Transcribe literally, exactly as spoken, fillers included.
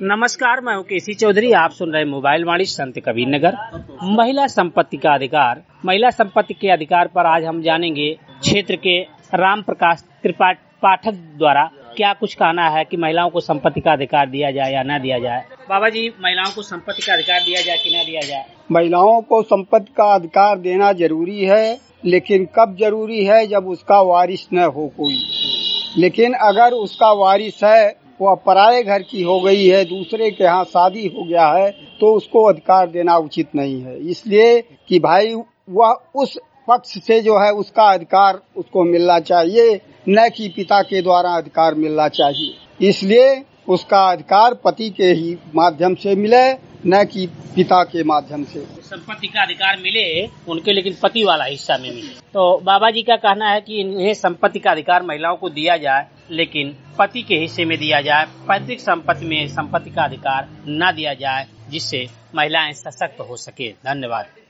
नमस्कार, मैं हूँ केसी चौधरी। आप सुन रहे मोबाइल वाणी संत कबीर नगर। महिला संपत्ति का अधिकार। महिला संपत्ति के अधिकार पर आज हम जानेंगे क्षेत्र के राम प्रकाश त्रिपाठी पाठक द्वारा क्या कुछ कहना है कि महिलाओं को संपत्ति का अधिकार दिया जाए या न दिया जाए। बाबा जी, महिलाओं को संपत्ति का अधिकार दिया जाए कि न दिया जाए? महिलाओं को संपत्ति का अधिकार देना जरूरी है, लेकिन कब जरूरी है? जब उसका वारिस न हो कोई। लेकिन अगर उसका वारिस है, वह पराये घर की हो गई है, दूसरे के यहाँ शादी हो गया है, तो उसको अधिकार देना उचित नहीं है। इसलिए कि भाई वह उस पक्ष से जो है उसका अधिकार उसको मिलना चाहिए, न कि पिता के द्वारा अधिकार मिलना चाहिए। इसलिए उसका अधिकार पति के ही माध्यम से मिले, न कि पिता के माध्यम से। संपत्ति का अधिकार मिले उनके, लेकिन पति वाला हिस्सा में मिले। तो बाबा जी का कहना है कि इन्हें संपत्ति का अधिकार महिलाओं को दिया जाए, लेकिन पति के हिस्से में दिया जाए। पैतृक संपत्ति में संपत्ति का अधिकार न दिया जाए, जिससे महिलाएं सशक्त हो सके। धन्यवाद।